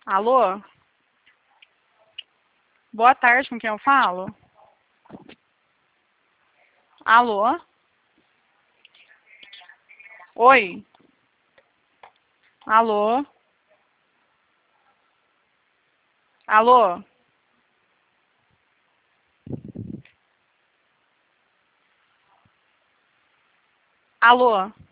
Alô? Boa tarde, com quem eu falo? Alô? Oi? Alô? Alô? Alô?